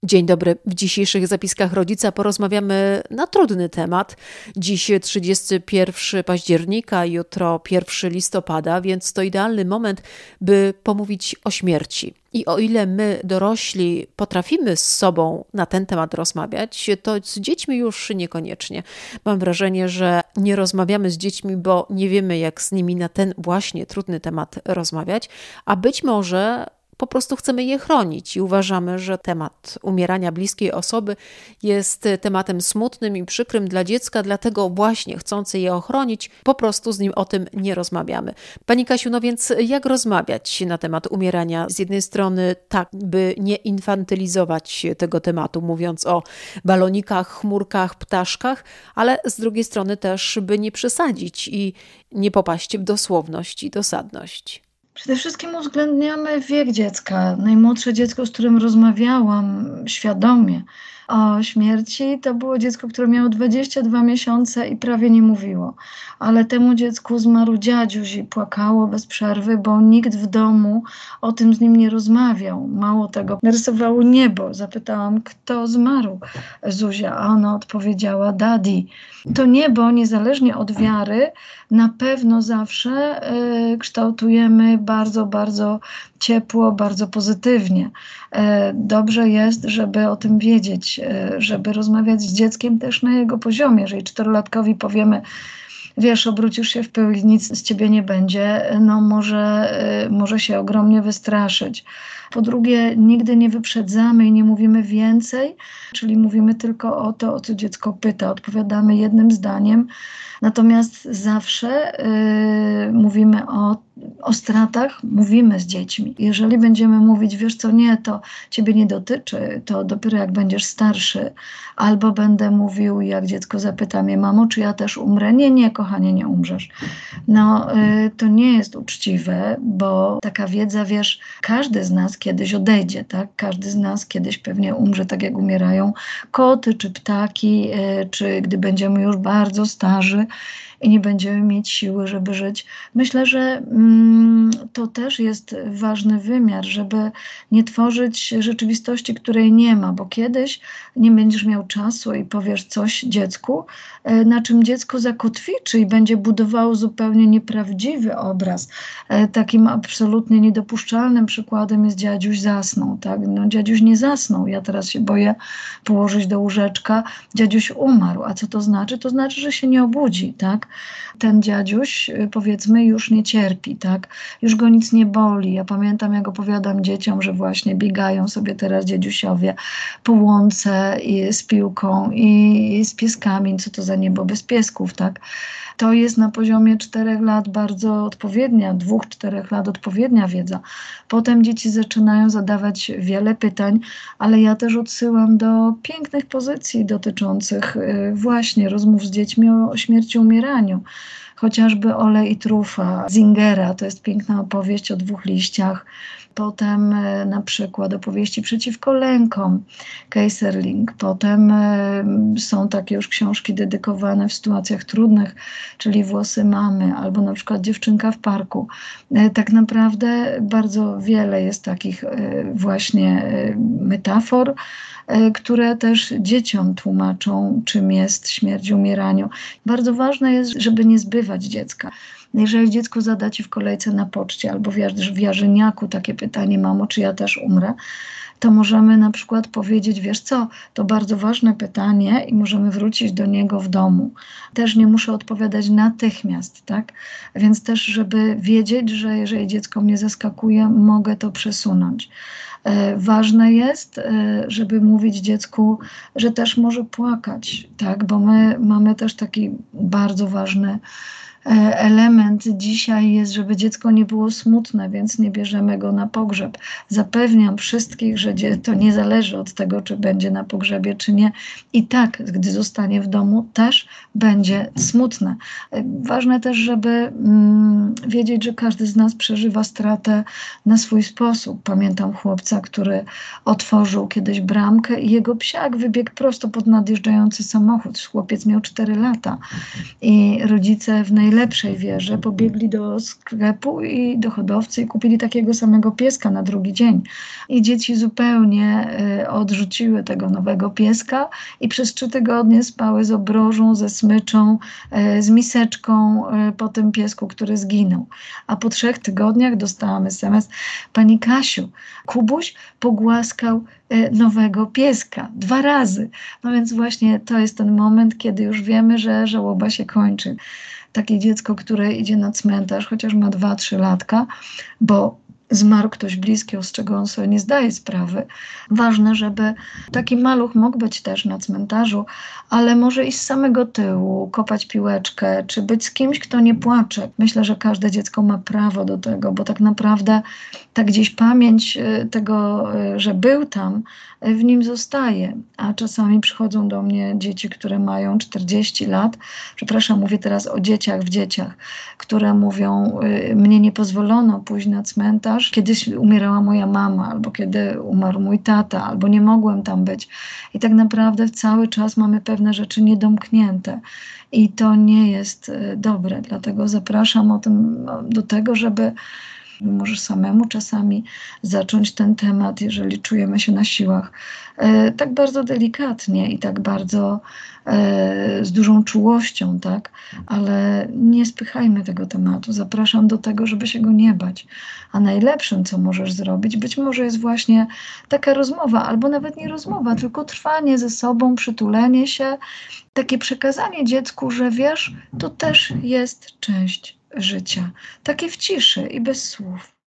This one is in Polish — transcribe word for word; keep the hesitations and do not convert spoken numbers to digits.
Dzień dobry. W dzisiejszych zapiskach rodzica porozmawiamy na trudny temat. Dziś trzydziestego pierwszego października, jutro pierwszego listopada, więc to idealny moment, by pomówić o śmierci. I o ile my, dorośli, potrafimy z sobą na ten temat rozmawiać, to z dziećmi już niekoniecznie. Mam wrażenie, że nie rozmawiamy z dziećmi, bo nie wiemy, jak z nimi na ten właśnie trudny temat rozmawiać, a być może po prostu chcemy je chronić i uważamy, że temat umierania bliskiej osoby jest tematem smutnym i przykrym dla dziecka, dlatego właśnie chcący je ochronić, po prostu z nim o tym nie rozmawiamy. Pani Kasiu, no więc jak rozmawiać na temat umierania? Z jednej strony tak, by nie infantylizować tego tematu, mówiąc o balonikach, chmurkach, ptaszkach, ale z drugiej strony też, by nie przesadzić i nie popaść w dosłowność i dosadność. Przede wszystkim uwzględniamy wiek dziecka. Najmłodsze dziecko, z którym rozmawiałam świadomie o śmierci, to było dziecko, które miało dwadzieścia dwa miesiące i prawie nie mówiło. Ale temu dziecku zmarł dziadziuś i płakało bez przerwy, bo nikt w domu o tym z nim nie rozmawiał. Mało tego, narysowało niebo. Zapytałam, kto zmarł, Zuzia, a ona odpowiedziała, daddy. To niebo, niezależnie od wiary, na pewno zawsze y, kształtujemy bardzo, bardzo ciepło, bardzo pozytywnie. Y, dobrze jest, żeby o tym wiedzieć, y, żeby rozmawiać z dzieckiem też na jego poziomie. Jeżeli czterolatkowi powiemy, wiesz, obrócisz się w pył i nic z ciebie nie będzie, no może, y, może się ogromnie wystraszyć. Po drugie, nigdy nie wyprzedzamy i nie mówimy więcej, czyli mówimy tylko o to, o co dziecko pyta. Odpowiadamy jednym zdaniem, natomiast zawsze yy, mówimy o, o stratach, mówimy z dziećmi. Jeżeli będziemy mówić, wiesz co, nie, to ciebie nie dotyczy, to dopiero jak będziesz starszy, albo będę mówił, jak dziecko zapyta mnie, mamo, czy ja też umrę? Nie, nie, kochanie, nie umrzesz. No, yy, to nie jest uczciwe, bo taka wiedza, wiesz, każdy z nas kiedyś odejdzie, tak? Każdy z nas kiedyś pewnie umrze, tak jak umierają koty czy ptaki, yy, czy gdy będziemy już bardzo starzy i nie będziemy mieć siły, żeby żyć. Myślę, że mm, to też jest ważny wymiar, żeby nie tworzyć rzeczywistości, której nie ma, bo kiedyś nie będziesz miał czasu i powiesz coś dziecku, yy, na czym dziecko zakotwiczy i będzie budowało zupełnie nieprawdziwy obraz. Yy, takim absolutnie niedopuszczalnym przykładem jest dziadziuś zasnął. Tak? No, dziadziuś nie zasnął. Ja teraz się boję położyć do łóżeczka. Dziadziuś umarł. A co to znaczy? To znaczy, że się nie obudzi. Tak? Ten dziadziuś, powiedzmy, już nie cierpi. Tak? Już go nic nie boli. Ja pamiętam, jak opowiadam dzieciom, że właśnie biegają sobie teraz dziadziusiowie po łące i z piłką i z pieskami. Co to za niebo bez piesków, tak? To jest na poziomie czterech lat bardzo odpowiednia, dwóch, czterech lat odpowiednia wiedza. Potem dzieci zaczynają zadawać wiele pytań, ale ja też odsyłam do pięknych pozycji dotyczących właśnie rozmów z dziećmi o śmierci, umieraniu. Chociażby Olej i trufa Zingera, to jest piękna opowieść o dwóch liściach. Potem e, na przykład opowieści przeciwko lękom, Keyserling. Potem e, są takie już książki dedykowane w sytuacjach trudnych, czyli Włosy mamy, albo na przykład Dziewczynka w parku. E, tak naprawdę bardzo wiele jest takich e, właśnie e, metafor, e, które też dzieciom tłumaczą, czym jest śmierć, umieraniu. Bardzo ważne jest, żeby nie zbywać dziecka. Jeżeli dziecko zada ci w kolejce na poczcie albo w Jarzyniaku takie pytanie, mamo, czy ja też umrę, to możemy na przykład powiedzieć, wiesz co, to bardzo ważne pytanie i możemy wrócić do niego w domu. Też nie muszę odpowiadać natychmiast, tak? Więc też, żeby wiedzieć, że jeżeli dziecko mnie zaskakuje, mogę to przesunąć. E, ważne jest, e, żeby mówić dziecku, że też może płakać, tak? Bo my mamy też taki bardzo ważny element dzisiaj jest, żeby dziecko nie było smutne, więc nie bierzemy go na pogrzeb. Zapewniam wszystkich, że to nie zależy od tego, czy będzie na pogrzebie, czy nie. I tak, gdy zostanie w domu, też będzie smutne. Ważne też, żeby mm, wiedzieć, że każdy z nas przeżywa stratę na swój sposób. Pamiętam chłopca, który otworzył kiedyś bramkę i jego psiak wybiegł prosto pod nadjeżdżający samochód. Chłopiec miał cztery lata i rodzice w najlepszym najlepszej wierze pobiegli do sklepu i do hodowcy i kupili takiego samego pieska na drugi dzień. I dzieci zupełnie y, odrzuciły tego nowego pieska i przez trzy tygodnie spały z obrożą, ze smyczą, y, z miseczką y, po tym piesku, który zginął. A po trzech tygodniach dostałam es em es: pani Kasiu, Kubuś pogłaskał y, nowego pieska dwa razy. No więc właśnie to jest ten moment, kiedy już wiemy, że żałoba się kończy. Takie dziecko, które idzie na cmentarz, chociaż ma dwa, trzy latka, bo zmarł ktoś bliski, z czego on sobie nie zdaje sprawy. Ważne, żeby taki maluch mógł być też na cmentarzu, ale może iść z samego tyłu, kopać piłeczkę, czy być z kimś, kto nie płacze. Myślę, że każde dziecko ma prawo do tego, bo tak naprawdę tak gdzieś pamięć tego, że był tam, w nim zostaje. A czasami przychodzą do mnie dzieci, które mają czterdzieści lat, przepraszam, mówię teraz o dzieciach w dzieciach, które mówią: mnie nie pozwolono pójść na cmentarz, kiedyś umierała moja mama, albo kiedy umarł mój tata, albo nie mogłem tam być. I tak naprawdę cały czas mamy pewne rzeczy niedomknięte. I to nie jest dobre. Dlatego zapraszam o tym, do tego, żeby możesz samemu czasami zacząć ten temat, jeżeli czujemy się na siłach, e, tak bardzo delikatnie i tak bardzo e, z dużą czułością, tak? Ale nie spychajmy tego tematu. Zapraszam do tego, żeby się go nie bać. A najlepszym, co możesz zrobić, być może jest właśnie taka rozmowa, albo nawet nie rozmowa, tylko trwanie ze sobą, przytulenie się, takie przekazanie dziecku, że wiesz, to też jest część życia. Takie w ciszy i bez słów.